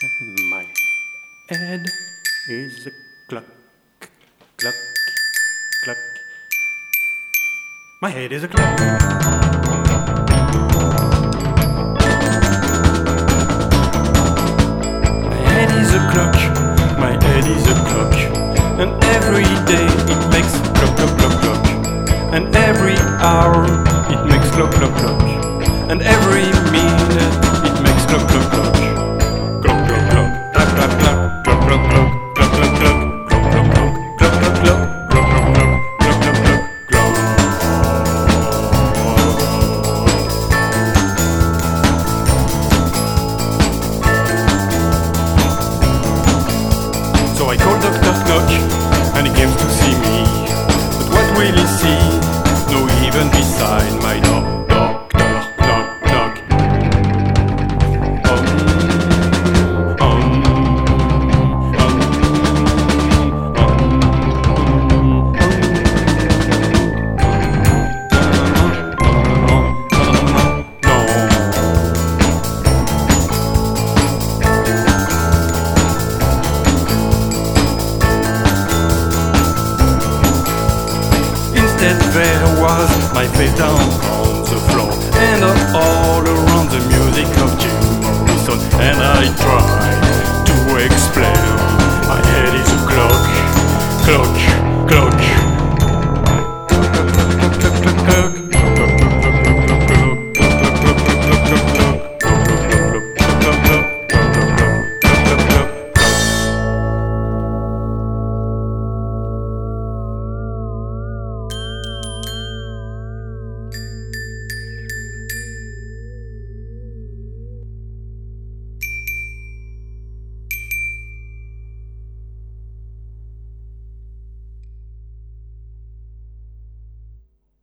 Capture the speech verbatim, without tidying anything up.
My head is a clock, clock, clock. My head is a clock. My head is a clock, my head is a clock. And every day it makes clock, clock, clock, clock. And every hour it makes clock, clock, clock. And every minute it makes clock, clock, clock. Clock, clock, clock, clap, clap, clap, clock, clock, clock, clock, clock, clock, clock, clock, clock, clock, clock, clock, clock, clock, clock, clock, clock, clock, clock. So I called Doctor Knock, and he came to see me. But what will he see? No, even beside my door. Doctor Knock, knock. Um, um, um, um, um, Instead there was my face down on the floor, and all around the music of Jim Morrison. And I tried